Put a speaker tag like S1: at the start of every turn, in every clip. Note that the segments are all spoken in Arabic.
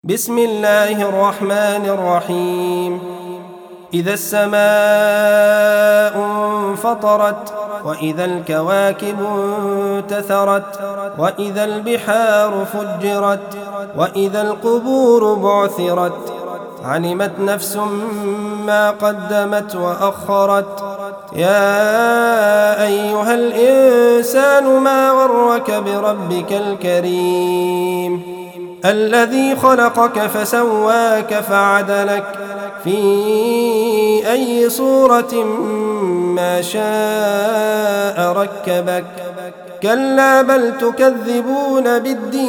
S1: بسم الله الرحمن الرحيم. إذا السماء انفطرت، وإذا الكواكب انتثرت، وإذا البحار فجرت، وإذا القبور بعثرت، علمت نفس ما قدمت وأخرت. يا أيها الإنسان ما غرك بربك الكريم الذي خلقك فسواك فعدلك في أي صورة ما شاء ركبك. كلا بل تكذبون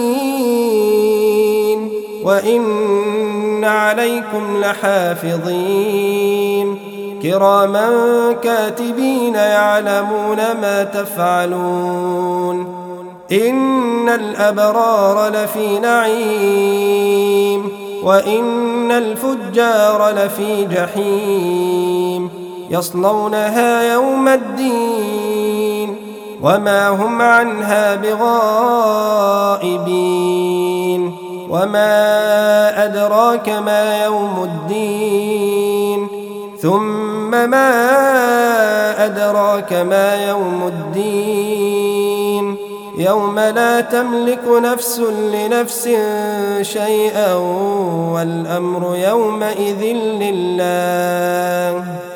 S1: بالدين، وإن عليكم لحافظين كراما كاتبين يعلمون ما تفعلون. إن الأبرار لفي نعيم، وإن الفجار لفي جحيم، يصلونها يوم الدين وما هم عنها بغائبين. وما أدراك ما يوم الدين، ثم ما أدراك ما يوم الدين، يوم لا تملك نفس لنفس شيئا والأمر يومئذ لله.